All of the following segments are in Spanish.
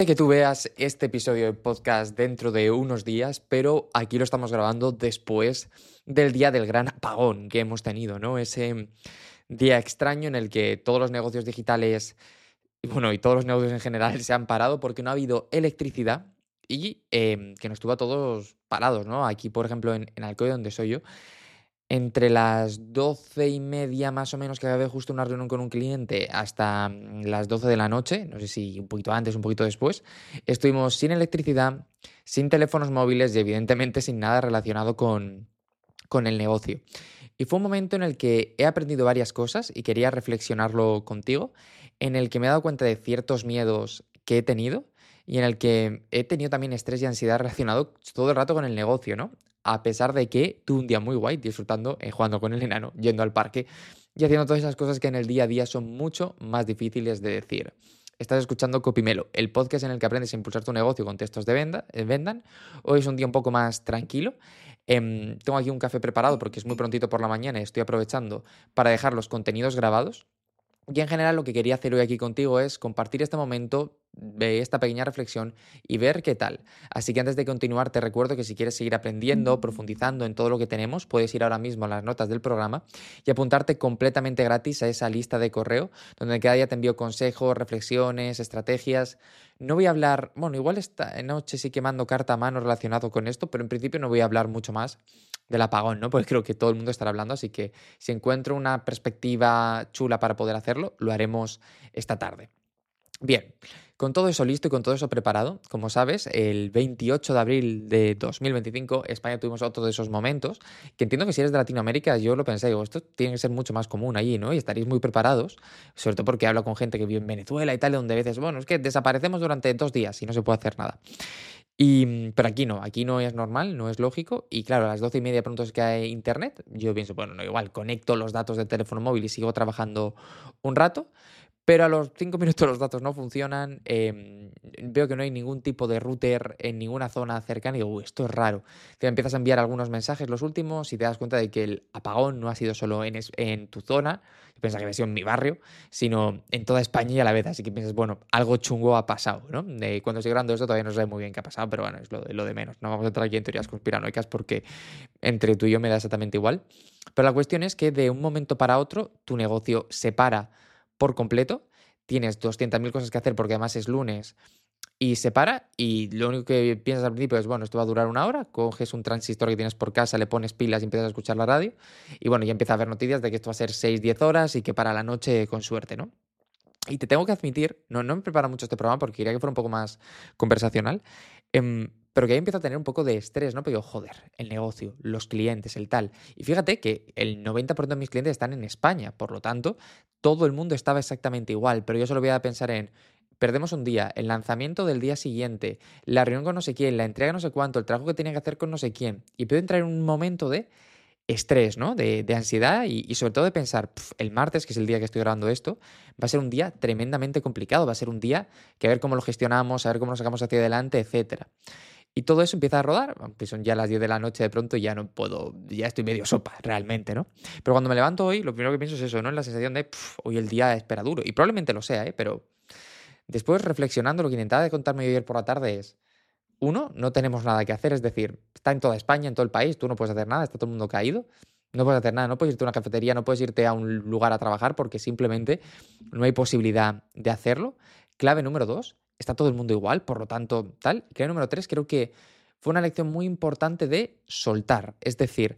Que tú veas este episodio de podcast dentro de unos días, pero aquí lo estamos grabando después del día del gran apagón que hemos tenido, ¿no? Ese día extraño en el que todos los negocios digitales, y todos los negocios en general se han parado porque no ha habido electricidad y que nos tuvo a todos parados, ¿no? Aquí, por ejemplo, en Alcoy, donde soy yo, entre las 12:30 más o menos, que acabé justo una reunión con un cliente, hasta las 12 de la noche, no sé si un poquito antes, un poquito después, estuvimos sin electricidad, sin teléfonos móviles y evidentemente sin nada relacionado con el negocio. Y fue un momento en el que he aprendido varias cosas y quería reflexionarlo contigo, en el que me he dado cuenta de ciertos miedos que he tenido y en el que he tenido también estrés y ansiedad relacionado todo el rato con el negocio, ¿no? A pesar de que tuve un día muy guay disfrutando, jugando con el enano, yendo al parque y haciendo todas esas cosas que en el día a día son mucho más difíciles de decir. Estás escuchando Copimelo, el podcast en el que aprendes a impulsar tu negocio con textos de vendan. Hoy es un día un poco más tranquilo. Tengo aquí un café preparado porque es muy prontito por la mañana y estoy aprovechando para dejar los contenidos grabados. Y en general lo que quería hacer hoy aquí contigo es compartir este momento, de esta pequeña reflexión y ver qué tal. Así que antes de continuar te recuerdo que si quieres seguir aprendiendo, profundizando en todo lo que tenemos, puedes ir ahora mismo a las notas del programa y apuntarte completamente gratis a esa lista de correo donde cada día te envío consejos, reflexiones, estrategias. No voy a hablar, igual esta noche sí que mando carta a mano relacionado con esto, pero en principio no voy a hablar mucho más del apagón, ¿no? Porque creo que todo el mundo estará hablando, así que si encuentro una perspectiva chula para poder hacerlo, lo haremos esta tarde. Bien, con todo eso listo y con todo eso preparado, como sabes, el 28 de abril de 2025, España tuvimos otro de esos momentos, que entiendo que si eres de Latinoamérica, yo lo pensé, digo, esto tiene que ser mucho más común allí, ¿no? Y estaréis muy preparados, sobre todo porque hablo con gente que vive en Venezuela y tal, donde a veces, es que desaparecemos durante 2 días y no se puede hacer nada. Pero aquí no es normal, no es lógico. Y claro, a las 12:30 pronto es que hay internet. Yo pienso, bueno, no, igual, conecto los datos del teléfono móvil y sigo trabajando un rato. Pero a los 5 minutos los datos no funcionan, veo que no hay ningún tipo de router en ninguna zona cercana y digo, "Uy, esto es raro". Te empiezas a enviar algunos mensajes, los últimos, y te das cuenta de que el apagón no ha sido solo en tu zona, yo pensaba que había sido en mi barrio, sino en toda España y a la vez. Así que piensas, bueno, algo chungo ha pasado, ¿no? Cuando estoy grabando esto todavía no sé muy bien qué ha pasado, pero bueno, es lo de menos. No vamos a entrar aquí en teorías conspiranoicas porque entre tú y yo me da exactamente igual. Pero la cuestión es que de un momento para otro tu negocio se para por completo, tienes 200.000 cosas que hacer porque además es lunes y se para y lo único que piensas al principio es, bueno, esto va a durar una hora, coges un transistor que tienes por casa, le pones pilas y empiezas a escuchar la radio y bueno, ya empieza a haber noticias de que esto va a ser 6-10 horas y que para la noche con suerte, ¿no? Y te tengo que admitir, no me prepara mucho este programa porque quería que fuera un poco más conversacional, pero que ahí empiezo a tener un poco de estrés, ¿no? Pero digo, joder, el negocio, los clientes, el tal. Y fíjate que el 90% de mis clientes están en España, por lo tanto, todo el mundo estaba exactamente igual, pero yo solo voy a pensar en, perdemos un día, el lanzamiento del día siguiente, la reunión con no sé quién, la entrega no sé cuánto, el trabajo que tenía que hacer con no sé quién, y puedo entrar en un momento de estrés, ¿no? De ansiedad y sobre todo de pensar, el martes, que es el día que estoy grabando esto, va a ser un día tremendamente complicado, va a ser un día que a ver cómo lo gestionamos, a ver cómo lo sacamos hacia adelante, etcétera. Y todo eso empieza a rodar, aunque son ya las 10 de la noche de pronto ya no puedo, ya estoy medio sopa realmente, ¿no? Pero cuando me levanto hoy, lo primero que pienso es eso, ¿no? Es la sensación de, hoy el día espera duro. Y probablemente lo sea, ¿eh? Pero después reflexionando, lo que intentaba de contarme ayer por la tarde es, uno, no tenemos nada que hacer, es decir, está en toda España, en todo el país, tú no puedes hacer nada, está todo el mundo caído, no puedes hacer nada, no puedes irte a una cafetería, no puedes irte a un lugar a trabajar porque simplemente no hay posibilidad de hacerlo. Clave número dos, está todo el mundo igual, por lo tanto, tal. Clave número tres, creo que fue una lección muy importante de soltar, es decir,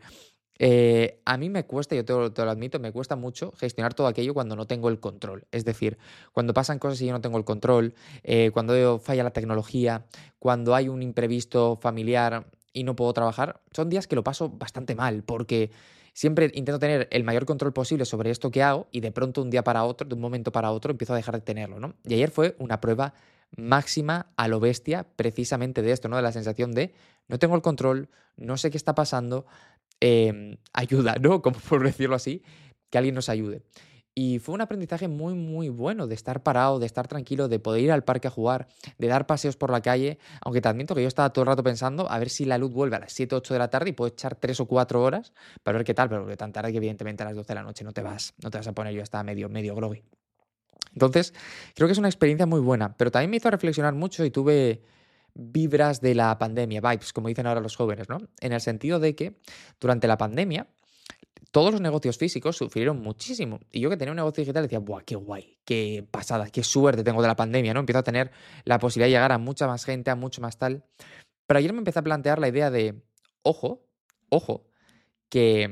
a mí me cuesta, yo te lo admito, me cuesta mucho gestionar todo aquello cuando no tengo el control. Es decir, cuando pasan cosas y yo no tengo el control, cuando falla la tecnología, cuando hay un imprevisto familiar y no puedo trabajar, son días que lo paso bastante mal porque siempre intento tener el mayor control posible sobre esto que hago y de pronto un día para otro, de un momento para otro, empiezo a dejar de tenerlo, ¿no? Y ayer fue una prueba máxima a lo bestia precisamente de esto, ¿no? De la sensación de no tengo el control, no sé qué está pasando, ayuda, ¿no? Como por decirlo así, que alguien nos ayude. Y fue un aprendizaje muy, muy bueno de estar parado, de estar tranquilo, de poder ir al parque a jugar, de dar paseos por la calle, aunque te admito que yo estaba todo el rato pensando a ver si la luz vuelve a las 7 o 8 de la tarde y puedo echar 3 o 4 horas para ver qué tal, pero que tan tarde que evidentemente a las 12 de la noche no te vas a poner, yo estaba medio groggy. Entonces, creo que es una experiencia muy buena, pero también me hizo reflexionar mucho y tuve vibras de la pandemia, vibes, como dicen ahora los jóvenes, ¿no? En el sentido de que durante la pandemia todos los negocios físicos sufrieron muchísimo. Y yo que tenía un negocio digital decía, ¡buah, qué guay! ¡Qué pasada! ¡Qué suerte tengo de la pandemia!, ¿no? Empiezo a tener la posibilidad de llegar a mucha más gente, a mucho más tal. Pero ayer me empecé a plantear la idea de, ojo, ojo, que,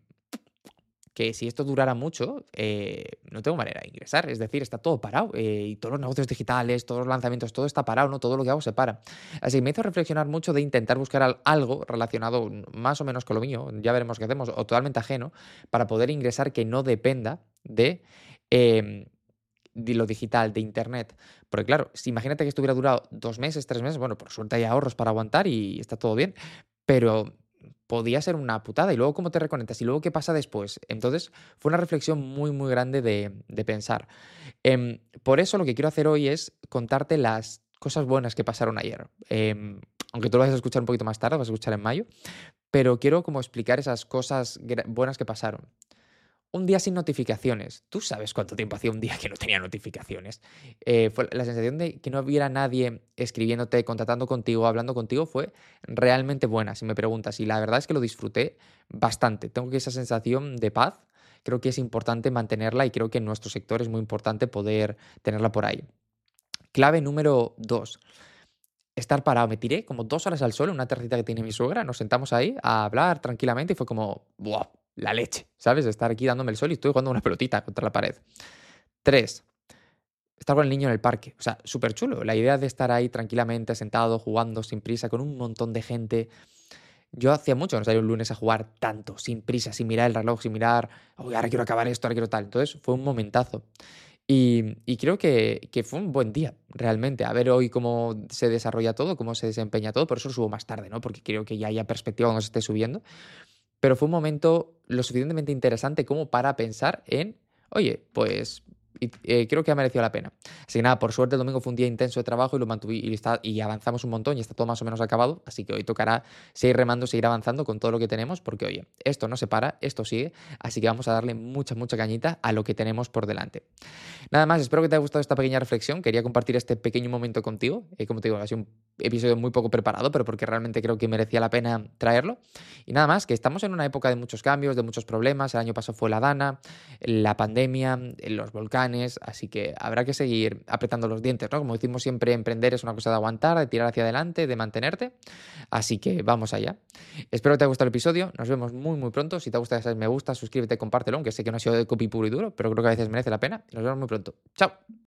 que si esto durara mucho, no tengo manera de ingresar. Es decir, está todo parado. Y todos los negocios digitales, todos los lanzamientos, todo está parado, ¿no? Todo lo que hago se para. Así que me hizo reflexionar mucho de intentar buscar algo relacionado más o menos con lo mío, ya veremos qué hacemos, o totalmente ajeno, para poder ingresar que no dependa em, de lo digital, de internet. Porque claro, si imagínate que esto hubiera durado 2 meses, 3 meses, bueno, por suerte hay ahorros para aguantar y está todo bien, pero podía ser una putada. Y luego, ¿cómo te reconectas? Y luego, ¿qué pasa después? Entonces, fue una reflexión muy, muy grande de pensar. Por eso, lo que quiero hacer hoy es contarte las cosas buenas que pasaron ayer. Aunque tú lo vas a escuchar un poquito más tarde, vas a escuchar en mayo, pero quiero como explicar esas cosas buenas que pasaron. Un día sin notificaciones. ¿Tú sabes cuánto tiempo hacía un día que no tenía notificaciones? Fue la sensación de que no hubiera nadie escribiéndote, contactando contigo, hablando contigo, fue realmente buena, si me preguntas. Y la verdad es que lo disfruté bastante. Tengo que esa sensación de paz, creo que es importante mantenerla y creo que en nuestro sector es muy importante poder tenerla por ahí. Clave número 2. Estar parado. Me tiré como 2 horas al sol en una terracita que tiene mi suegra. Nos sentamos ahí a hablar tranquilamente y fue como, ¡buah! La leche, ¿sabes? Estar aquí dándome el sol y estoy jugando una pelotita contra la pared. 3. Estar con el niño en el parque. O sea, súper chulo. La idea de estar ahí tranquilamente, sentado, jugando, sin prisa, con un montón de gente. Yo hacía mucho que no salía un lunes a jugar tanto, sin prisa, sin mirar el reloj, sin mirar, "Uy, ahora quiero acabar esto, ahora quiero tal". Entonces fue un momentazo. Y creo que fue un buen día, realmente. A ver hoy cómo se desarrolla todo, cómo se desempeña todo. Por eso lo subo más tarde, ¿no? Porque creo que ya haya perspectiva cuando se esté subiendo. Pero fue un momento lo suficientemente interesante como para pensar en, oye, pues creo que ha merecido la pena. Así que nada, por suerte el domingo fue un día intenso de trabajo y lo mantuvimos y avanzamos un montón y está todo más o menos acabado. Así que hoy tocará seguir remando, seguir avanzando con todo lo que tenemos, porque oye, esto no se para, esto sigue. Así que vamos a darle mucha, mucha cañita a lo que tenemos por delante. Nada más, espero que te haya gustado esta pequeña reflexión. Quería compartir este pequeño momento contigo. Como te digo, ha sido un episodio muy poco preparado, pero porque realmente creo que merecía la pena traerlo. Y nada más, que estamos en una época de muchos cambios, de muchos problemas. El año pasado fue la Dana, la pandemia, los volcanes, así que habrá que seguir apretando los dientes, ¿no? Como decimos siempre, emprender es una cosa de aguantar, de tirar hacia adelante, de mantenerte. Así que vamos allá. Espero que te haya gustado el episodio. Nos vemos muy, muy pronto. Si te gusta, ya sabes, me gusta, suscríbete, compártelo, aunque sé que no ha sido de copy puro y duro, pero creo que a veces merece la pena. Nos vemos muy pronto. Chao.